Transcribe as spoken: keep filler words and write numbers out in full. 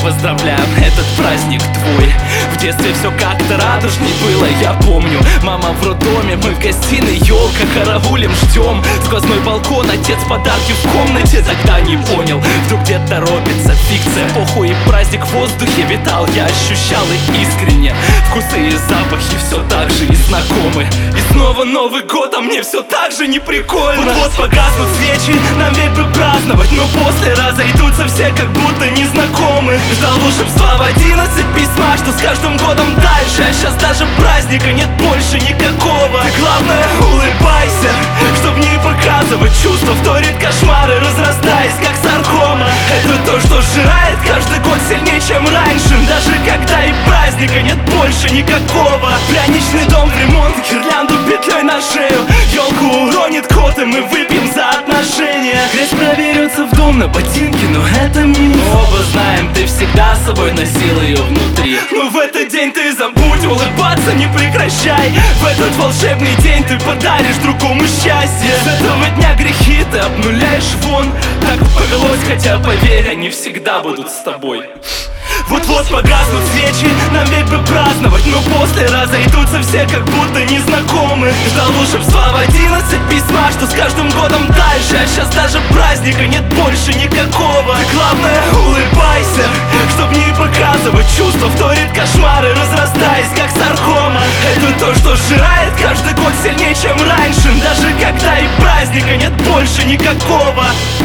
поздравляем, этот праздник твой. В детстве все как-то радужней было, я помню. Мама в роддоме, мы в гостиной, елка, караулем, ждем. Сквозной балкон, отец подарки в комнате. Тогда не понял, вдруг где-то торопится фикция. Похуй и праздник в воздухе витал, я ощущал их искренне. Вкусы и запахи все так же и знакомы. И снова Новый год, а мне все так же не прикольно. Вот-вот погаснут свечи, нам ведь бы праздновать, но после разойдутся все, как будто незнакомы. Ждал волшебства в одиннадцать, письма, что с каждым годом дальше. А сейчас даже праздника нет больше никакого. Главное, улыбайся, чтоб не показывать чувства, вторит кошмары, разрастаясь, как саркома. Это то, что сжирает каждый год сильнее, чем раньше. Даже когда и праздника нет больше никакого. Пряничный дом в ремонт, гирлянду петлей на шею. Елку уронит кот, и мы выпьем за отношения. Грязь проберется в дом на ботинки, но это миф. Оба знаем, ты всегда с собой носил ее внутри. Но в этот день ты забудь, улыбаться не прекращай. В этот волшебный день ты подаришь другому счастье. С этого дня грехи ты обнуляешь вон. Так повелось, хотя поверь, они всегда будут с тобой. Вот-вот погаснут свечи, нам ведь бы праздновать, но после разойдутся все, как будто незнакомы. Ждал волшебства в одиннадцать, письма, что с каждым годом дальше. А сейчас даже праздника нет больше никакого. Главное, улыбайся, чтоб не показывать чувства, вторит кошмары, разрастаясь, как саркома. Это то, что сжирает каждый год сильнее, чем раньше. Даже когда и праздника нет больше никакого.